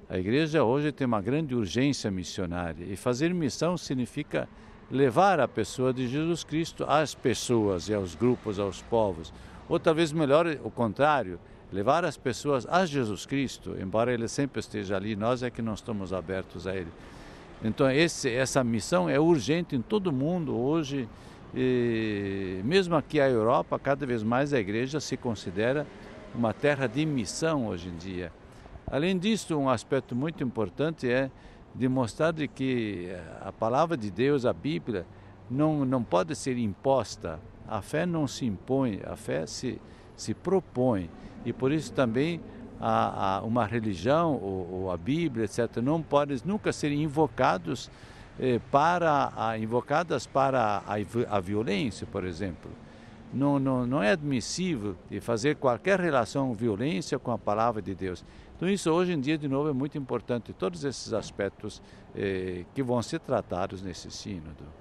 A igreja hoje tem uma grande urgência missionária e fazer missão significa levar a pessoa de Jesus Cristo às pessoas e aos grupos, aos povos. Ou talvez melhor o contrário, levar as pessoas a Jesus Cristo, embora Ele sempre esteja ali, nós é que não estamos abertos a Ele. Então essa missão é urgente em todo o mundo hoje, e mesmo aqui a Europa, cada vez mais a igreja se considera uma terra de missão hoje em dia. Além disso, um aspecto muito importante é demonstrar de que a palavra de Deus, a Bíblia, não pode ser imposta. A fé não se impõe, a fé se propõe. E por isso também uma religião ou a Bíblia, etc., não podem nunca ser invocadas para a violência, por exemplo. Não é admissível de fazer qualquer relação violência com a palavra de Deus. Então isso hoje em dia, de novo, é muito importante, todos esses aspectos que vão ser tratados nesse sínodo.